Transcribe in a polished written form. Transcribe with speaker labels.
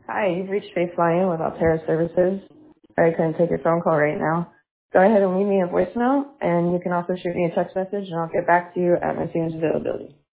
Speaker 1: Hi, you've reached Faith Flying with Altera Services. Sorry I couldn't take your phone call right now. Go ahead and leave me a voicemail, and you can also shoot me a text message, and I'll get back to you at my soonest availability.